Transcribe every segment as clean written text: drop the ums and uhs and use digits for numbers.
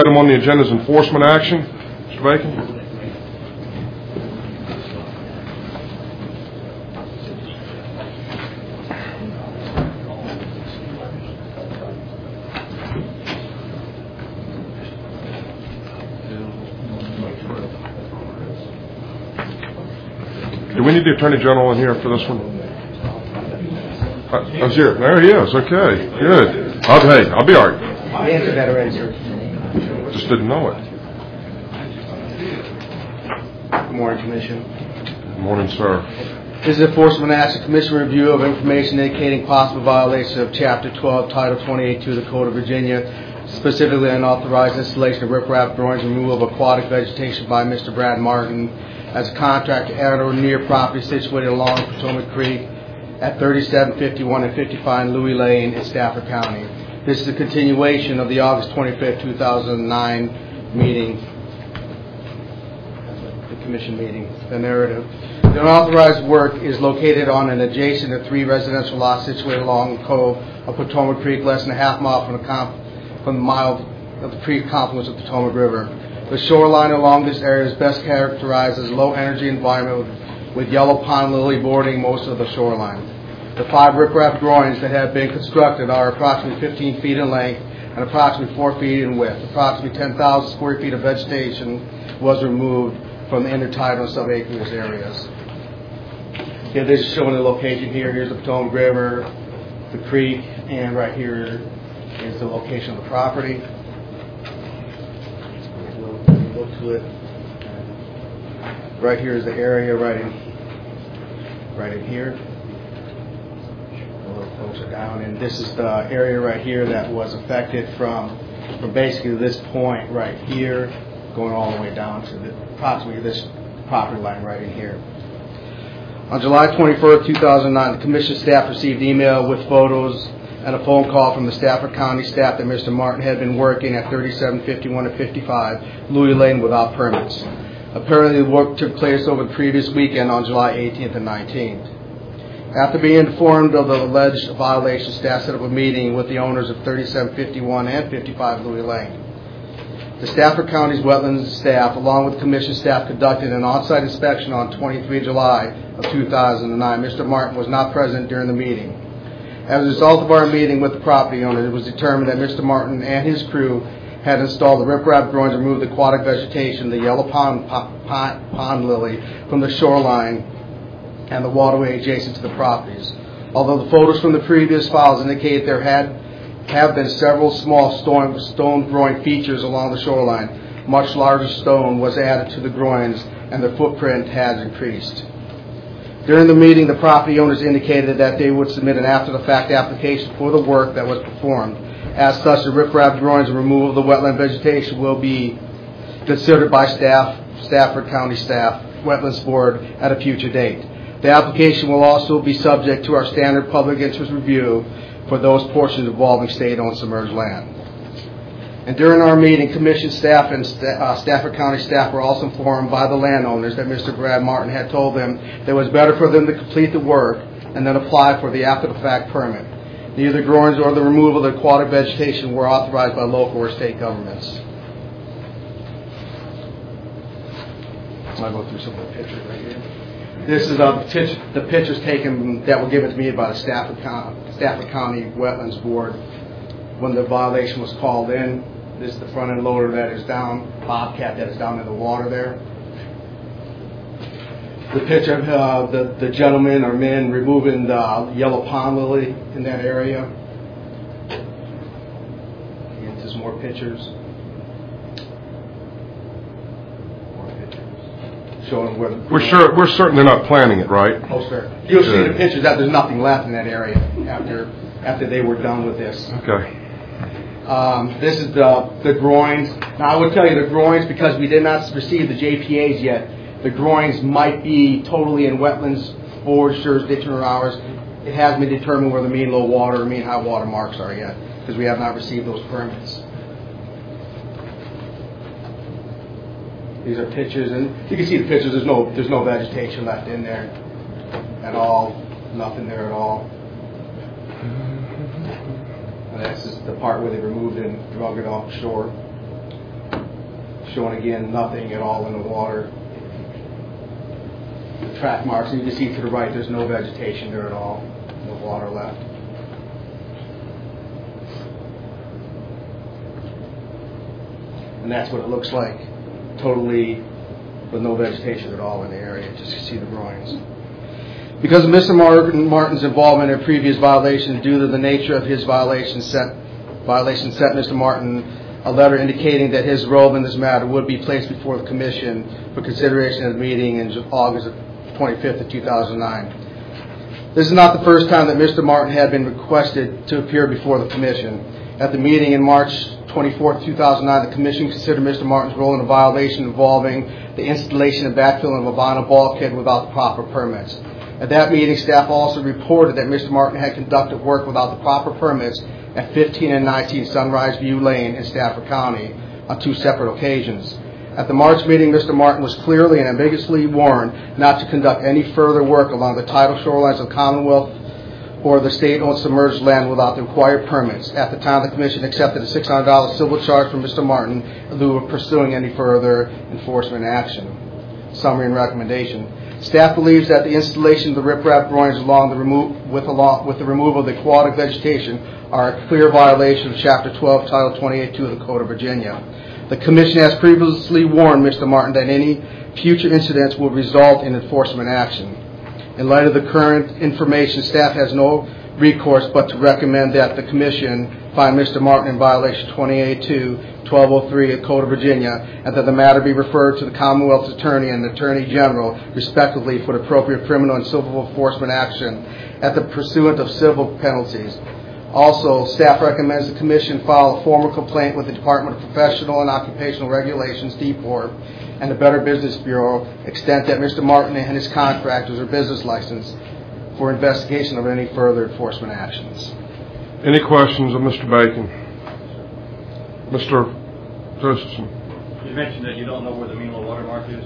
Item on the agenda is enforcement action. Mr. Bacon. Do we need the Attorney General in here for this one? Oh, here. There he is. Okay. Good. I'll be all right. Answer that already, sir. Just didn't know it. Good morning, Commission. Good morning, sir. This is enforcement action, Commission review of information indicating possible violation of Chapter 12, Title 28 to the Code of Virginia, specifically unauthorized installation of riprap, drawings, removal of aquatic vegetation by Mr. Brad Martin as a contractor at or near property situated along Potomac Creek at 3751 and 55 Louis Lane in Stafford County. This is a continuation of the August 25th, 2009 meeting, the Commission meeting, the narrative. The unauthorized work is located on an adjacent to 3 residential lots situated along the cove of Potomac Creek, less than a half mile from the mile of the creek confluence of the Potomac River. The shoreline along this area is best characterized as a low-energy environment with yellow pond lily bordering most of the shoreline. The 5 riprap drawings that have been constructed are approximately 15 feet in length and approximately 4 feet in width. Approximately 10,000 square feet of vegetation was removed from the intertidal and subaqueous areas. Okay, this is showing the location here. Here's the Potomac River, the creek, and right here is the location of the property. We'll look to it. Right here is the area right in here. A little closer down, and this is the area right here that was affected from basically this point right here, going all the way down to approximately this property line right in here. On July 21st, 2009, the Commission staff received email with photos and a phone call from the Stafford County staff that Mr. Martin had been working at 3751 and 55 Louis Lane without permits. Apparently, the work took place over the previous weekend on July 18th and 19th. After being informed of the alleged violation, staff set up a meeting with the owners of 3751 and 55 Louis Lane. The Stafford County's wetlands staff, along with Commission staff, conducted an on-site inspection on 23 July of 2009. Mr. Martin was not present during the meeting. As a result of our meeting with the property owner, it was determined that Mr. Martin and his crew had installed the riprap drawings and removed the aquatic vegetation, the yellow pond lily, from the shoreline and the waterway adjacent to the properties. Although the photos from the previous files indicate there have been several small stone growing features along the shoreline, much larger stone was added to the groins and the footprint has increased. During the meeting, the property owners indicated that they would submit an after-the-fact application for the work that was performed. As such, the riprap drawings and removal of the wetland vegetation will be considered by Stafford County staff, Wetlands Board, at a future date. The application will also be subject to our standard public interest review for those portions involving state-owned submerged land. And during our meeting, Commission staff and Stafford County staff were also informed by the landowners that Mr. Brad Martin had told them that it was better for them to complete the work and then apply for the after-the-fact permit. Neither drawings or the removal of the aquatic vegetation were authorized by local or state governments. I'll go through some of the pictures right here. This is the pictures taken that were given to me by the Stafford County Wetlands Board when the violation was called in. This is the front end loader that is down, Bobcat that is down in the water there. The picture of the gentleman or men removing the yellow pond lily in that area. And just more pictures. Showing where We're certain they're not planning it, right? Oh, sir. You'll see the pictures that there's nothing left in that area after they were done with this. Okay. This is the groins. Now, I would tell you the groins, because we did not receive the JPAs yet, the groins might be totally in Wetlands Board's jurisdiction or ours. It hasn't been determined where the mean low water or mean high water marks are yet, because we have not received those permits. These are pictures, and you can see the pictures. There's no vegetation left in there at all. Nothing there at all. And that's just the part where they removed and drug it off the shore. showing again nothing at all in the water. The track marks, and you can see to the right there's no vegetation there at all, no water left. And that's what it looks like, totally with no vegetation at all in the area, just to see the groins. Because of Mr. Martin's involvement in previous violations, due to the nature of his violation sent Mr. Martin a letter indicating that his role in this matter would be placed before the Commission for consideration at the meeting in August 25th of 2009. This is not the first time that Mr. Martin had been requested to appear before the Commission. At the meeting in March 24th, 2009, the Commission considered Mr. Martin's role in a violation involving the installation and backfilling of a vinyl bulkhead without the proper permits. At that meeting, staff also reported that Mr. Martin had conducted work without the proper permits at 15 and 19 Sunrise View Lane in Stafford County on 2 separate occasions. At the March meeting, Mr. Martin was clearly and ambiguously warned not to conduct any further work along the tidal shorelines of the Commonwealth or the state-owned submerged land without the required permits. At the time, the Commission accepted a $600 civil charge from Mr. Martin in lieu of pursuing any further enforcement action. Summary and recommendation. Staff believes that the installation of the riprap groins along with the removal of the aquatic vegetation are a clear violation of Chapter 12, Title 28.2 of the Code of Virginia. The Commission has previously warned Mr. Martin that any future incidents will result in enforcement action. In light of the current information, staff has no recourse but to recommend that the Commission find Mr. Martin in violation 28.2, 1203 of the Code of Virginia, and that the matter be referred to the Commonwealth's Attorney and the Attorney General, respectively, for the appropriate criminal and civil enforcement action at the pursuant of civil penalties. Also, staff recommends the Commission file a formal complaint with the Department of Professional and Occupational Regulations, DPOR, and the Better Business Bureau, extent that Mr. Martin and his contractors are business licensed for investigation of any further enforcement actions. Any questions of Mr. Bacon? Mr. Josephson? You mentioned that you don't know where the mean low water mark is.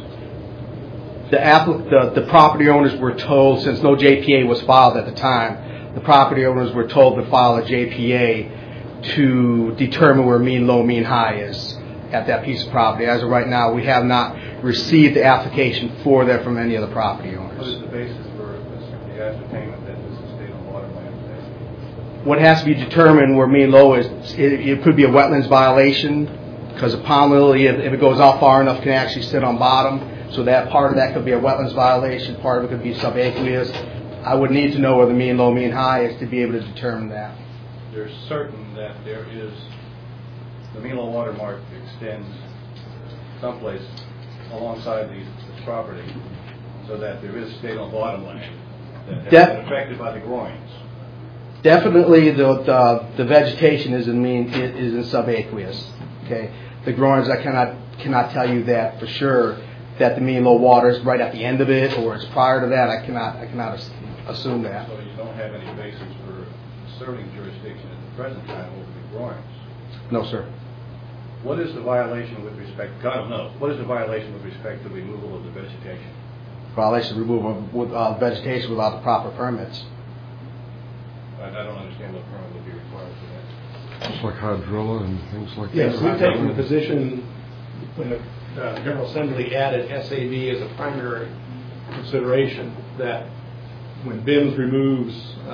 The property owners were told, since no JPA was filed at the time, the property owners were told to file a JPA to determine where mean low, mean high is at that piece of property. As of right now, we have not received the application for that from any of the property owners. What is the basis for the ascertainment that this is state-owned water land? What has to be determined where mean low is, it could be a wetlands violation, because a pond lily, if it goes out far enough, can actually sit on bottom. So that part of that could be a wetlands violation, part of it could be subaqueous. I would need to know where the mean low, mean high is to be able to determine that. There's certain that there is, the mean low water mark extends someplace alongside the property so that there is state-owned bottom land that has been affected by the groins. Definitely the vegetation is in subaqueous. Okay, the groins, I cannot tell you that for sure that the mean low water is right at the end of it or it's prior to that. I cannot assume that. So you don't have any basis for asserting jurisdiction at the present time over the groins? No, sir. What is the violation with respect? I don't know. What is the violation with respect to removal of the vegetation? Violation of removal of vegetation without the proper permits. I don't understand what permit would be required for that. Just like hydrilla and things like that. Yes, we've taken the position when the General Assembly added SAB as a primary consideration that when BIMS removes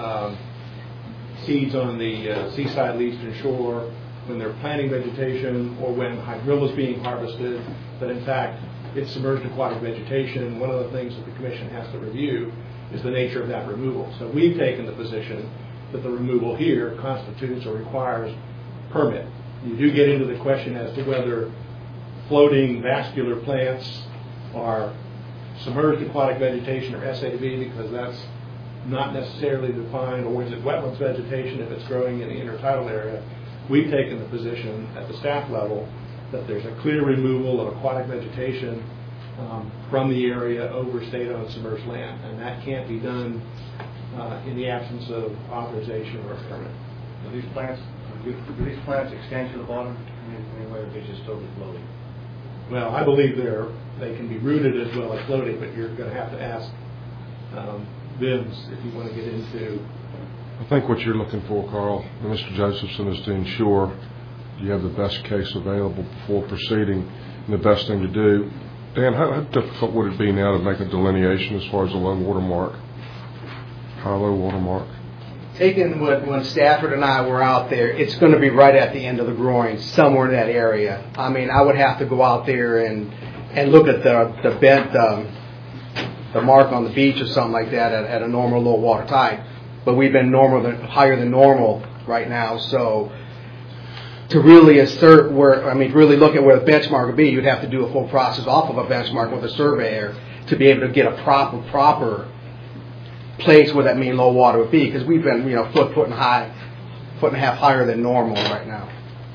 seeds on the seaside eastern shore, when they're planting vegetation, or when hydrilla is being harvested, that in fact it's submerged aquatic vegetation. One of the things that the Commission has to review is the nature of that removal. So we've taken the position that the removal here constitutes or requires permit. You do get into the question as to whether floating vascular plants are submerged aquatic vegetation or SAB, because that's not necessarily defined, or is it wetlands vegetation if it's growing in the intertidal area. We've taken the position at the staff level that there's a clear removal of aquatic vegetation from the area over state-owned submerged land, and that can't be done in the absence of authorization or a permit. Do these plants extend to the bottom in any way, or are they just totally floating? Well, I believe they can be rooted as well as floating, but you're going to have to ask BIMS if you want to get into. I think what you're looking for, Carl, and Mr. Josephson, is to ensure you have the best case available before proceeding and the best thing to do. Dan, how difficult would it be now to make a delineation as far as the low water mark, high low water mark? Taking when Stafford and I were out there, it's going to be right at the end of the groin, somewhere in that area. I mean, I would have to go out there and look at the bent, the mark on the beach or something like that at a normal low water tide. But we've been higher than normal right now, so to really assert really look at where the benchmark would be, you'd have to do a full process off of a benchmark with a surveyor to be able to get a proper place where that mean low water would be, because we've been foot and a half higher than normal right now.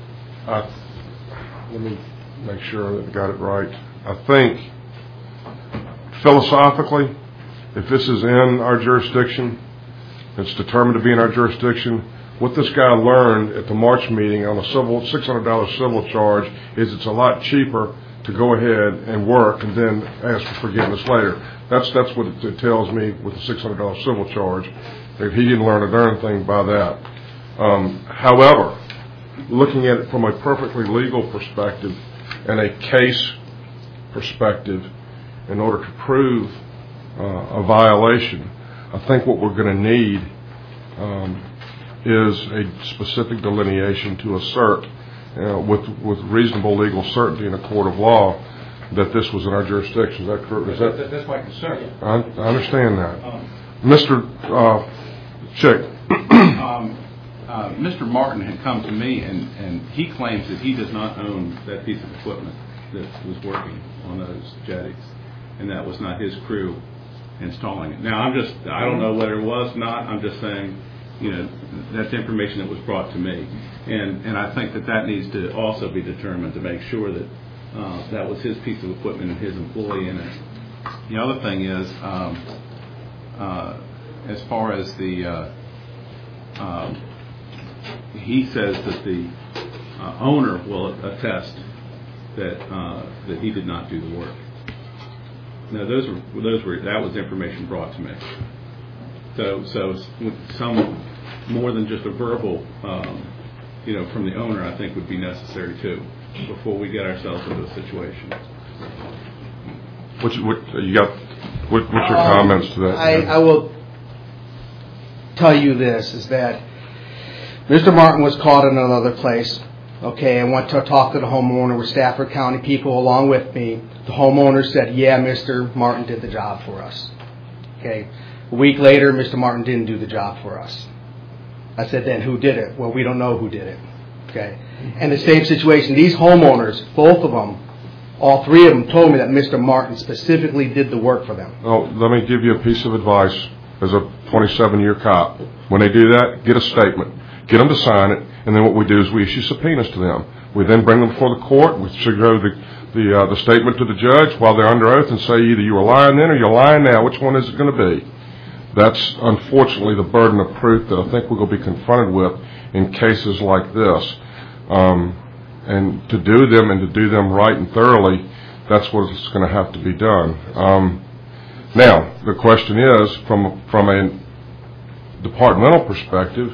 Let me make sure that I got it right. I think philosophically, if this is in our jurisdiction, it's determined to be in our jurisdiction, what this guy learned at the March meeting on a $600 civil charge is it's a lot cheaper to go ahead and work and then ask for forgiveness later. That's what it tells me with the $600 civil charge. If he didn't learn a darn thing by that. However, looking at it from a perfectly legal perspective and a case perspective, in order to prove a violation, I think what we're going to need is a specific delineation to assert with reasonable legal certainty in a court of law that this was in our jurisdiction. Is that correct? That's my concern. I understand that. Mr. Chick. Mr. Martin had come to me, and he claims that he does not own that piece of equipment that was working on those jetties, and that was not his crew installing it. Now, I don't know whether it was not. I'm just saying, that's information that was brought to me, and I think that needs to also be determined to make sure that that was his piece of equipment and his employee in it. The other thing is, as far as he says that the owner will attest that he did not do the work. Now, that was information brought to me. So some more than just a verbal, from the owner, I think would be necessary too, before we get ourselves into a situation. What's your comments to that? I will tell you this, is that Mr. Martin was caught in another place, okay, and went to talk to the homeowner with Stafford County people along with me. The homeowner said, yeah, Mr. Martin did the job for us. Okay. A week later, Mr. Martin didn't do the job for us. I said, then who did it? Well, we don't know who did it. Okay. And the same situation, these homeowners, both of them, all three of them told me that Mr. Martin specifically did the work for them. Well, let me give you a piece of advice as a 27-year cop. When they do that, get a statement. Get them to sign it, and then what we do is we issue subpoenas to them. We then bring them before the court. We should go the statement to the judge while they're under oath and say either you were lying then or you're lying now. Which one is it going to be? That's unfortunately the burden of proof that I think we're going to be confronted with in cases like this. And to do them right and thoroughly, that's what's going to have to be done. Now, the question is, from a departmental perspective,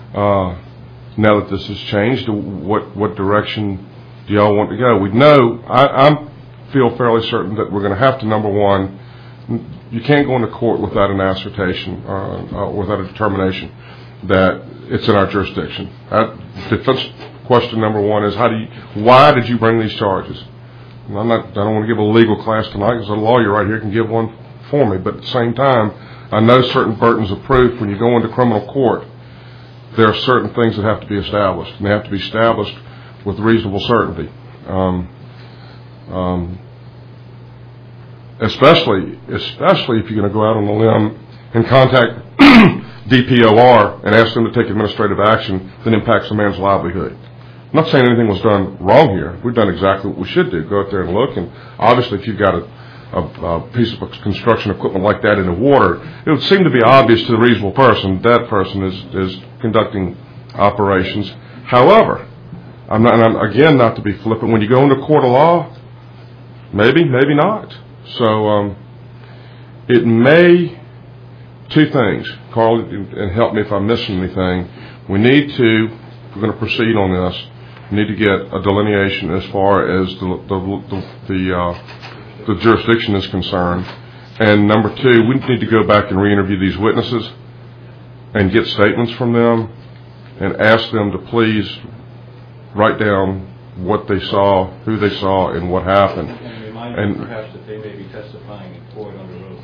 now that this has changed, what direction do y'all want to go? We know, I feel fairly certain that we're going to have to, number one, you can't go into court without an assertion, without a determination that it's in our jurisdiction. Defense question number one is, why did you bring these charges? And I don't want to give a legal class tonight because a lawyer right here can give one for me, but at the same time, I know certain burdens of proof. When you go into criminal court, there are certain things that have to be established, and they have to be established with reasonable certainty. Especially if you're going to go out on a limb and contact DPOR and ask them to take administrative action that impacts a man's livelihood. I'm not saying anything was done wrong here. We've done exactly what we should do. Go out there and look, and obviously if you've got a piece of construction equipment like that in the water, it would seem to be obvious to the reasonable person that person is conducting operations. However, I'm again, not to be flippant, when you go into court of law, maybe not. So it may, two things, Carl, and help me if I'm missing anything. We need to, if we're going to proceed on this, We need to get a delineation as far as the jurisdiction is concerned. And number two, we need to go back and re-interview these witnesses and get statements from them and ask them to please write down what they saw, who they saw, and what happened. And remind them perhaps that they may be testifying in court under oath.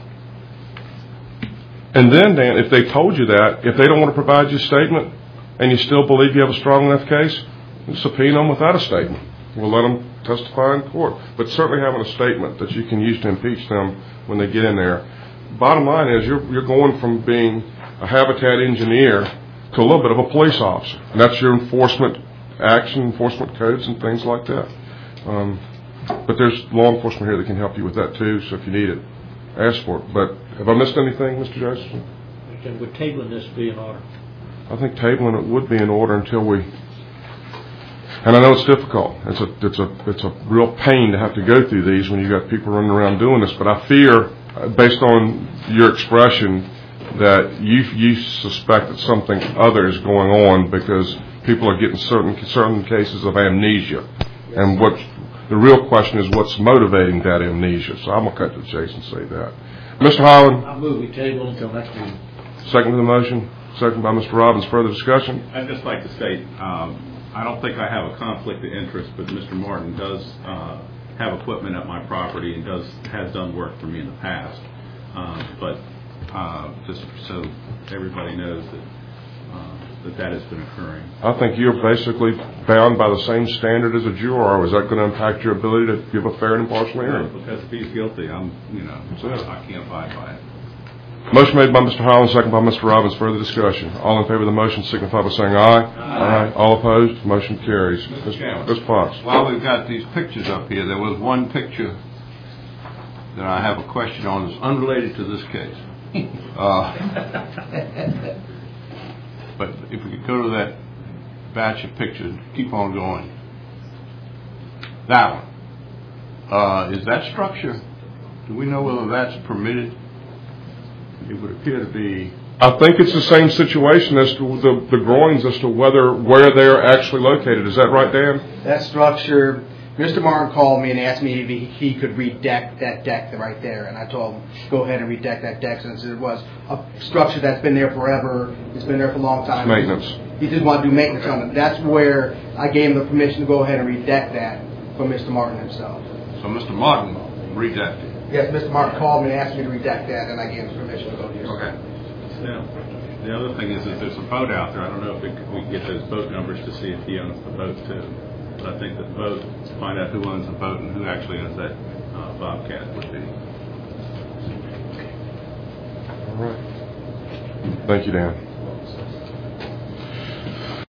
And then, Dan, if they told you that, if they don't want to provide you a statement and you still believe you have a strong enough case, subpoena them without a statement. We'll let them testify in court. But certainly having a statement that you can use to impeach them when they get in there. Bottom line is you're going from being a habitat engineer to a little bit of a police officer. And that's your enforcement action, enforcement codes and things like that. But there's law enforcement here that can help you with that too, so if you need it, ask for it. But have I missed anything, Mr. Josephson? Would tabling this be in order? I think tabling it would be in order until we... And I know it's difficult. It's a real pain to have to go through these when you've got people running around doing this. But I fear, based on your expression, that you suspect that something other is going on because people are getting certain cases of amnesia. And what the real question is, what's motivating that amnesia? So I'm going to cut to the chase and say that. Mr. Holland? I move we table until next meeting. Second to the motion. Second by Mr. Robbins. Further discussion? I'd just like to state, I don't think I have a conflict of interest, but Mr. Martin does have equipment at my property and has done work for me in the past. But just so everybody knows that has been occurring. I think you're basically bound by the same standard as a juror. Is that going to impact your ability to give a fair and impartial hearing? Because if he's guilty, I can't abide by it. Motion made by Mr. Holland, second by Mr. Robbins. Further discussion. All in favor of the motion signify by saying aye. Aye. All opposed? Motion carries. Ms. Potts. While we've got these pictures up here, there was one picture that I have a question on that's unrelated to this case. But if we could go to that batch of pictures, keep on going. That one. Is that structure, do we know whether that's permitted? It would appear to be. I think it's the same situation as to the groins as to where they're actually located. Is that right, Dan? That structure, Mr. Martin called me and asked me if he could redeck that deck right there. And I told him, go ahead and redeck that deck since it was a structure that's been there forever. It's been there for a long time. Maintenance. He didn't want to do maintenance on it. That's where I gave him the permission to go ahead and redeck that for Mr. Martin himself. So Mr. Martin redecked it? Yes, Mr. Martin called me and asked me to redeck that, and I gave him permission to go here. Okay. Now, the other thing is that there's a boat out there. I don't know if we can get those boat numbers to see if he owns the boat too. But I think that the boat, find out who owns the boat and who actually owns that Bobcat would be. All right. Thank you, Dan.